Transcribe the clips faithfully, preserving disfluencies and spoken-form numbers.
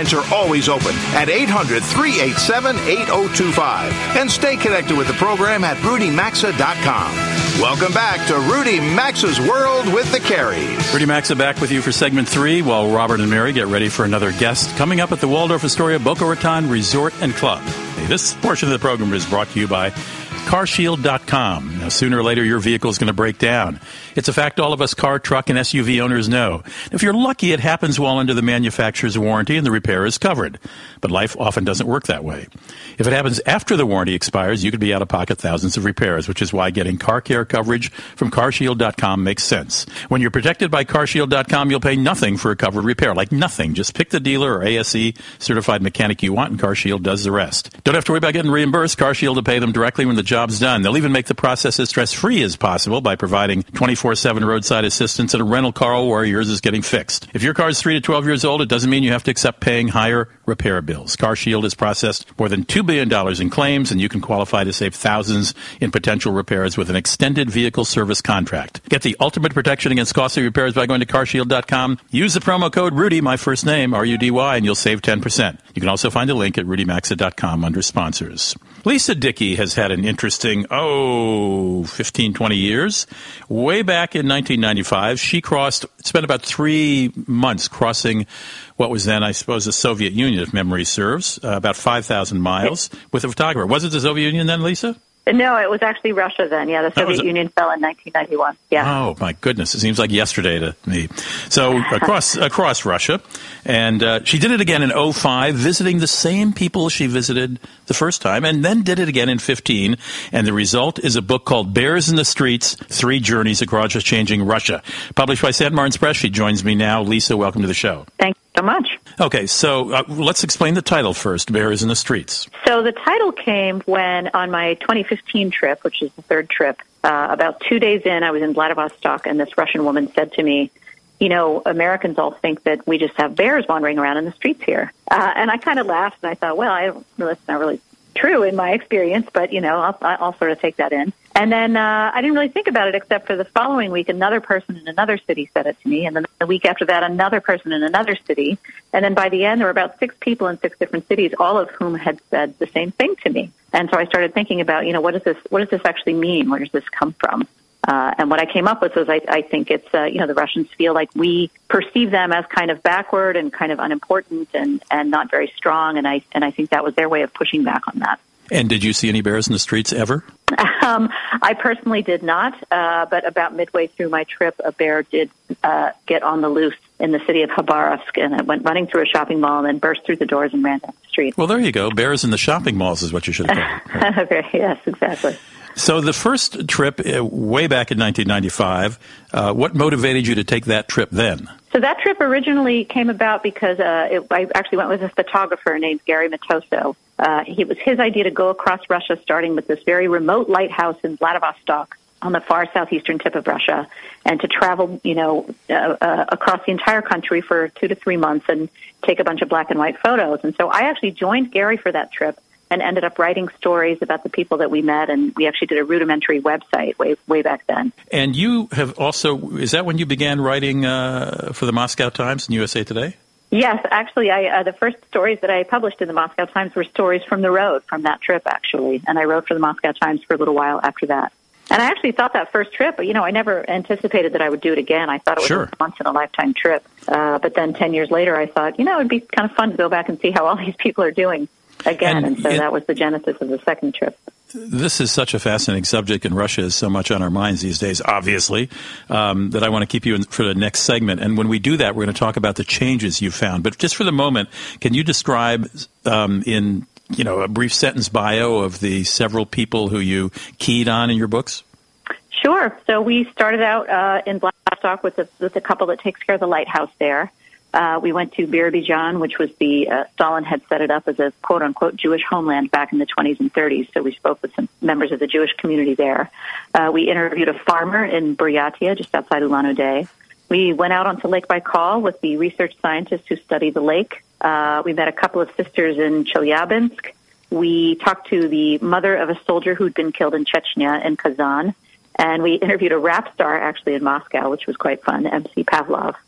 lines are always open at eight hundred, three eight seven, eight oh two five. And stay connected with the program at rudy maxa dot com. Welcome back to Rudy Maxa's World with the Careys. Rudy Maxa back with you for segment three while Robert and Mary get ready for another guest coming up at the Waldorf Astoria Boca Raton Resort and Club. Hey, this portion of the program is brought to you by car shield dot com. Now, sooner or later, your vehicle is going to break down. It's a fact all of us car, truck, and S U V owners know. If you're lucky, it happens while under the manufacturer's warranty and the repair is covered. But life often doesn't work that way. If it happens after the warranty expires, you could be out of pocket thousands of repairs, which is why getting car care coverage from car shield dot com makes sense. When you're protected by car shield dot com, you'll pay nothing for a covered repair, like nothing. Just pick the dealer or A S E certified mechanic you want, and CarShield does the rest. Don't have to worry about getting reimbursed. CarShield will pay them directly when the job's done. They'll even make the process as stress-free as possible by providing twenty-four seven roadside assistance and a rental car where yours is getting fixed. If your car is three to twelve years old, it doesn't mean you have to accept paying higher repair bills. CarShield has processed more than two billion dollars in claims, and you can qualify to save thousands in potential repairs with an extended vehicle service contract. Get the ultimate protection against costly repairs by going to car shield dot com. Use the promo code Rudy, my first name, R U D Y, and you'll save ten percent. You can also find a link at rudy maxa dot com under sponsors. Lisa Dickey has had an interesting, oh, fifteen, twenty years. Way back in nineteen ninety-five, she crossed, spent about three months crossing what was then, I suppose, the Soviet Union, if memory serves, uh, about five thousand miles with a photographer. Was it the Soviet Union then, Lisa? No, it was actually Russia then. Yeah, the Soviet Union fell in nineteen ninety-one. Yeah. Oh, my goodness. It seems like yesterday to me. So across across Russia. And uh, she did it again in oh five, visiting the same people she visited the first time, and then did it again in fifteen. And the result is a book called Bears in the Streets, Three Journeys Across Changing Russia. Published by Saint Martin's Press. She joins me now. Lisa, welcome to the show. Thank you so much. Okay, so uh, let's explain the title first, Bears in the Streets. So the title came when, on my twenty fifteen trip, which is the third trip, uh, about two days in, I was in Vladivostok, and this Russian woman said to me, you know, Americans all think that we just have bears wandering around in the streets here. Uh, and I kind of laughed, and I thought, well, I don't, well, that's not really true in my experience, but, you know, I'll, I'll sort of take that in. And then uh, I didn't really think about it, except for the following week, another person in another city said it to me. And then the week after that, another person in another city. And then by the end, there were about six people in six different cities, all of whom had said the same thing to me. And so I started thinking about, you know, what does this, what does this actually mean? Where does this come from? Uh, and what I came up with was I, I think it's, uh, you know, the Russians feel like we perceive them as kind of backward and kind of unimportant and, and not very strong. And I, and I think that was their way of pushing back on that. And did you see any bears in the streets ever? Um, I personally did not, uh, but about midway through my trip, a bear did uh, get on the loose in the city of Khabarovsk, and it went running through a shopping mall and then burst through the doors and ran down the street. Well, there you go. Bears in the shopping malls is what you should have called it. Okay, yes, exactly. So the first trip, uh, way back in nineteen ninety-five, uh, what motivated you to take that trip then? So that trip originally came about because uh, it, I actually went with a photographer named Gary Matoso. Uh, it was his idea to go across Russia, starting with this very remote lighthouse in Vladivostok on the far southeastern tip of Russia, and to travel, you know, uh, uh, across the entire country for two to three months and take a bunch of black and white photos. And so I actually joined Gary for that trip and ended up writing stories about the people that we met, and we actually did a rudimentary website way way back then. And you have also, is that when you began writing uh, for the Moscow Times and U S A Today? Yes, actually, I, uh, the first stories that I published in the Moscow Times were stories from the road, from that trip, actually, and I wrote for the Moscow Times for a little while after that. And I actually thought that first trip, you know, I never anticipated that I would do it again. I thought it was sure. a once-in-a-lifetime trip. Uh, but then ten years later, I thought, you know, it would be kind of fun to go back and see how all these people are doing again. And, and so it, that was the genesis of the second trip. This is such a fascinating subject, and Russia is so much on our minds these days, obviously, um, that I want to keep you in for the next segment. And when we do that, we're going to talk about the changes you found. But just for the moment, can you describe um, in you know a brief sentence bio of the several people who you keyed on in your books? Sure. So we started out uh, in Vladivostok with a, with a couple that takes care of the lighthouse there. Uh, we went to Birobidzhan, which was the, uh, Stalin had set it up as a quote-unquote Jewish homeland back in the twenties and thirties, so we spoke with some members of the Jewish community there. Uh, we interviewed a farmer in Buryatia, just outside Ulan-Ude. We went out onto Lake Baikal with the research scientists who study the lake. Uh, we met a couple of sisters in Chelyabinsk. We talked to the mother of a soldier who'd been killed in Chechnya in Kazan. And we interviewed a rap star, actually, in Moscow, which was quite fun, M C Pavlov.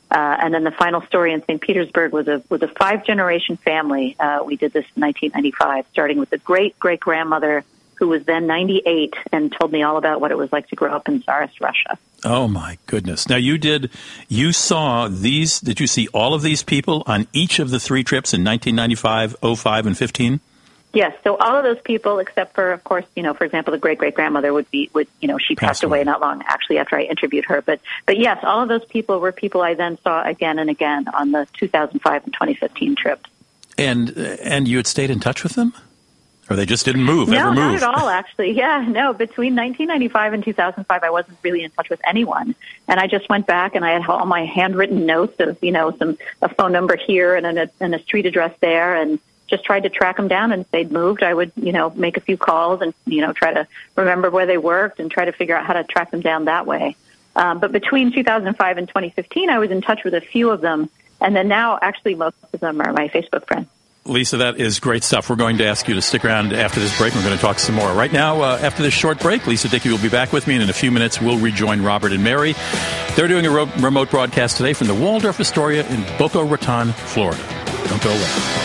Uh, and then the final story in Saint Petersburg was a was a five-generation family. Uh, we did this in nineteen ninety-five, starting with the great-great-grandmother who was then ninety-eight and told me all about what it was like to grow up in Tsarist Russia. Oh, my goodness. Now, you did, you saw these, did you see all of these people on each of the three trips in nineteen ninety-five, oh five, and fifteen? Yes, so all of those people, except for, of course, you know, for example, the great-great-grandmother would be, would you know, she passed, passed away, away not long actually after I interviewed her. But, but yes, all of those people were people I then saw again and again on the two thousand five and twenty fifteen trips. And, and you had stayed in touch with them? Or they just didn't move, no, ever move? No, not at all, actually. Yeah, no, between nineteen ninety-five and two thousand five, I wasn't really in touch with anyone. And I just went back and I had all my handwritten notes of, you know, some a phone number here and a, and a street address there, and just tried to track them down. And if they'd moved, I would, you know, make a few calls and, you know, try to remember where they worked and try to figure out how to track them down that way. Um, but between two thousand five and twenty fifteen, I was in touch with a few of them. And then now, actually, most of them are my Facebook friends. Lisa, that is great stuff. We're going to ask you to stick around after this break. We're going to talk some more. Right now, uh, after this short break, Lisa Dickey will be back with me, and in a few minutes, we'll rejoin Robert and Mary. They're doing a ro- remote broadcast today from the Waldorf Astoria in Boca Raton, Florida. Don't go away.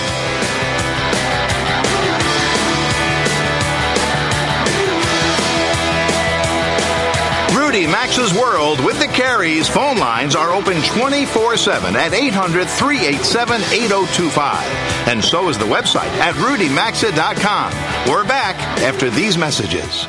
Rudy Maxa's World with the Careys. Phone lines are open twenty-four seven at eight hundred, three eight seven, eight oh two five. And so is the website at rudy maxa dot com. We're back after these messages.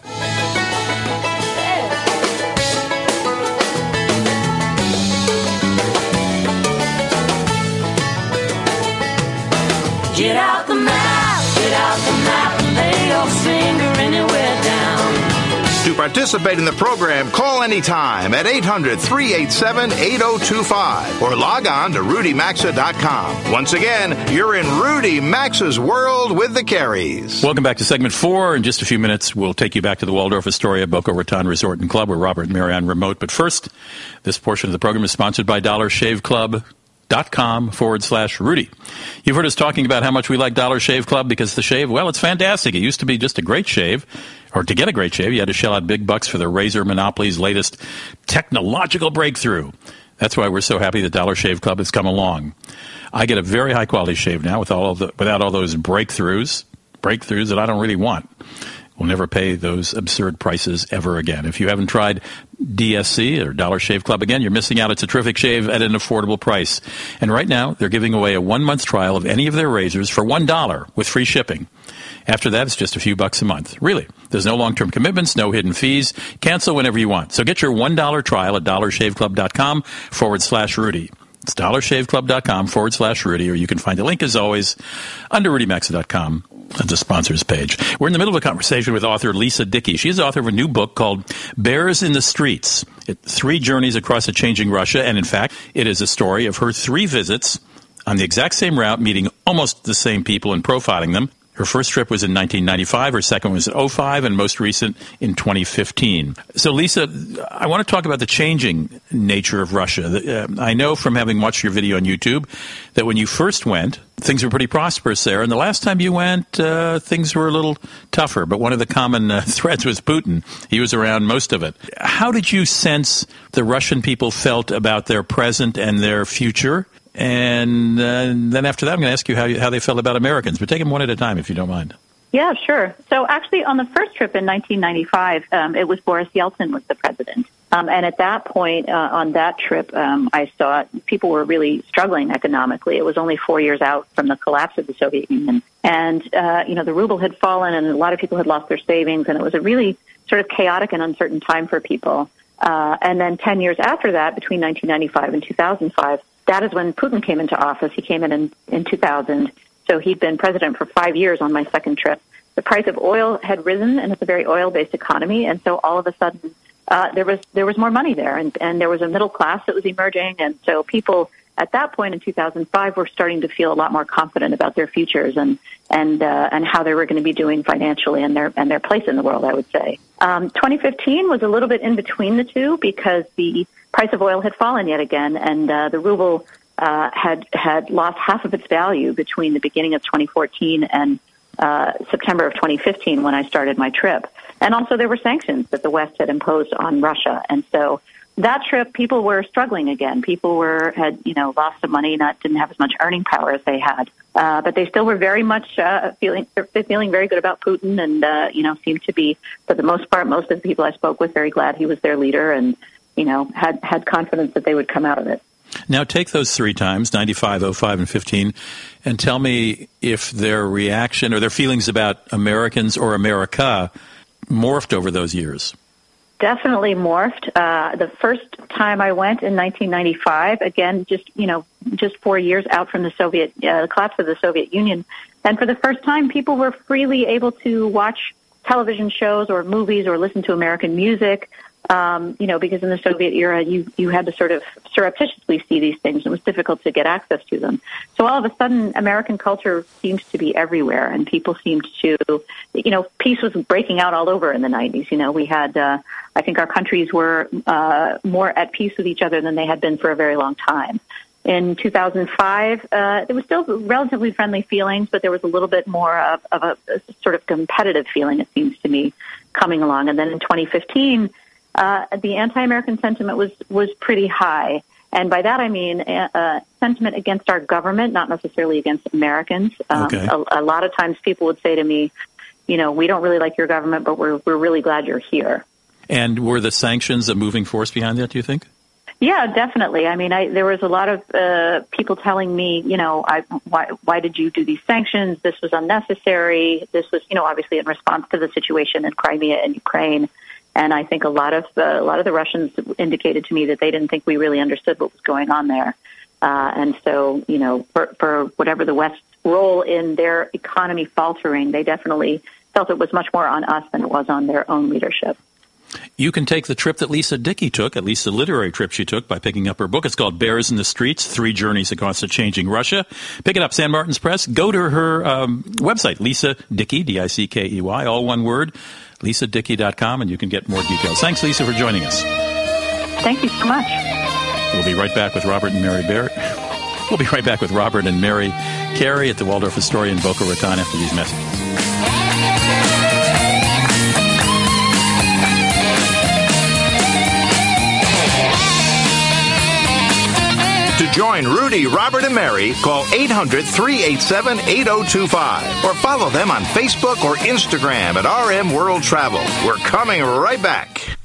Get out the map, get out the map, and lay your finger anywhere down. To participate in the program, call anytime at eight hundred, three eight seven, eight oh two five or log on to rudy maxa dot com. Once again, you're in Rudy Maxa's World with the Careys. Welcome back to segment four. In just a few minutes, we'll take you back to the Waldorf Astoria Boca Raton Resort and Club where Robert and Mary on remote. But first, this portion of the program is sponsored by Dollar Shave Club. Dot com forward slash Rudy. You've heard us talking about how much we like Dollar Shave Club because the shave, well, it's fantastic. It used to be just a great shave, or to get a great shave, you had to shell out big bucks for the razor monopoly's latest technological breakthrough. That's why we're so happy that Dollar Shave Club has come along. I get a very high quality shave now with all of the, without all those breakthroughs, breakthroughs that I don't really want. We'll never pay those absurd prices ever again. If you haven't tried D S C or Dollar Shave Club again, you're missing out. It's a terrific shave at an affordable price. And right now, they're giving away a one-month trial of any of their razors for one dollar with free shipping. After that, it's just a few bucks a month. Really. There's no long-term commitments, no hidden fees. Cancel whenever you want. So get your one dollar trial at dollarshaveclub.com forward slash Rudy. It's dollarshaveclub.com forward slash Rudy, or you can find the link, as always, under rudy maxa dot com. That's a sponsors page. We're in the middle of a conversation with author Lisa Dickey. She's the author of a new book called Bears in the Streets, it, Three Journeys Across a Changing Russia. And in fact, it is a story of her three visits on the exact same route, meeting almost the same people and profiling them. Her first trip was in nineteen ninety-five, her second was in oh five, and most recent in twenty fifteen. So, Lisa, I want to talk about the changing nature of Russia. Uh, I know from having watched your video on YouTube that when you first went, things were pretty prosperous there, and the last time you went, uh, things were a little tougher. But one of the common uh, threads was Putin. He was around most of it. How did you sense the Russian people felt about their present and their future? And uh, then after that, I'm going to ask you how, you how they felt about Americans. But take them one at a time, if you don't mind. Yeah, sure. So actually, on the first trip in nineteen ninety-five, um, it was Boris Yeltsin was the president. Um, and at that point, uh, on that trip, um, I saw people were really struggling economically. It was only four years out from the collapse of the Soviet Union. And, uh, you know, the ruble had fallen and a lot of people had lost their savings. And it was a really sort of chaotic and uncertain time for people. Uh, and then ten years after that, between nineteen ninety-five and two thousand five, that is when Putin came into office. He came in, in in two thousand. So he'd been president for five years on my second trip. The price of oil had risen, and it's a very oil-based economy. And so all of a sudden, uh, there was there was more money there, and, and there was a middle class that was emerging. And so people at that point in two thousand five were starting to feel a lot more confident about their futures and and uh, and how they were going to be doing financially and their and their place in the world, I would say. Um, twenty fifteen was a little bit in between the two because the price of oil had fallen yet again, and uh, the ruble uh, had had lost half of its value between the beginning of twenty fourteen and uh, September of twenty fifteen when I started my trip. And also there were sanctions that the West had imposed on Russia. And so that trip, people were struggling again. People were had, you know, lost some money, not didn't have as much earning power as they had. Uh, but they still were very much uh, feeling feeling very good about Putin, and uh, you know, seemed to be, for the most part, most of the people I spoke with, very glad he was their leader, and you know, had had confidence that they would come out of it. Now, take those three times, ninety-five, oh five, and fifteen, and tell me if their reaction or their feelings about Americans or America morphed over those years. Definitely morphed. Uh, the first time I went in nineteen ninety-five, again, just, you know, just four years out from the Soviet, uh, the collapse of the Soviet Union. And for the first time, people were freely able to watch television shows or movies or listen to American music. Um, you know, because in the Soviet era, you, you had to sort of surreptitiously see these things. It was difficult to get access to them. So all of a sudden, American culture seems to be everywhere, and people seemed to, you know, peace was breaking out all over in the nineties. You know, we had, uh, I think our countries were uh, more at peace with each other than they had been for a very long time. In two thousand five, uh, there was still relatively friendly feelings, but there was a little bit more of, of a, a sort of competitive feeling, it seems to me, coming along. And then in twenty fifteen, Uh, the anti-American sentiment was, was pretty high. And by that I mean uh, sentiment against our government, not necessarily against Americans. Um, okay. a, a lot of times people would say to me, you know, we don't really like your government, but we're we're really glad you're here. And were the sanctions a moving force behind that, do you think? Yeah, definitely. I mean, I, there was a lot of uh, people telling me, you know, I, why, why did you do these sanctions? This was unnecessary. This was, you know, obviously in response to the situation in Crimea and Ukraine. And I think a lot of uh, a lot of the Russians indicated to me that they didn't think we really understood what was going on there. Uh, and so, you know, for, for whatever the West's role in their economy faltering, they definitely felt it was much more on us than it was on their own leadership. You can take the trip that Lisa Dickey took, at least the literary trip she took, by picking up her book. It's called Bears in the Streets, Three Journeys Across a Changing Russia. Pick it up, San Martin's Press. Go to her um, website, Lisa Dickey, D I C K E Y, all one word, lisa dickey dot com, and you can get more details. Thanks, Lisa, for joining us. Thank you so much. We'll be right back with Robert and Mary Bear. We'll be right back with Robert and Mary Carey at the Waldorf Astoria in Boca Raton after these messages. To join Rudy, Robert, and Mary, call eight hundred, three eight seven, eight oh two five or follow them on Facebook or Instagram at R M World Travel. We're coming right back.